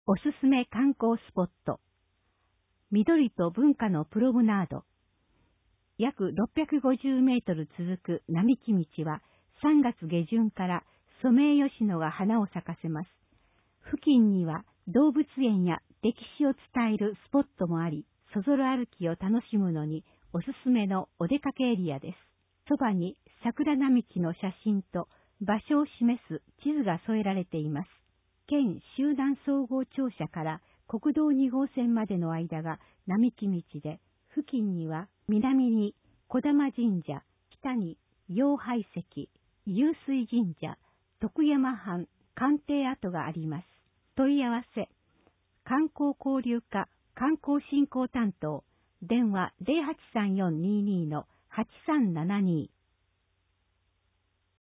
おすすめ観光スポット。緑と文化のプロムナード。約650メートル続く並木道は3月下旬からソメイヨシノが花を咲かせます。付近には動物園や歴史を伝えるスポットもあり、そぞろ歩きを楽しむのにおすすめのお出かけエリアです。そばに桜並木の写真と場所を示す地図が添えられています。県集団総合庁舎から国道2号線までの間が並木道で、付近には南に小玉神社、北に陽拝石、湧水神社、徳山藩官邸跡があります。問い合わせ、観光交流課観光振興担当、電話 083422-8372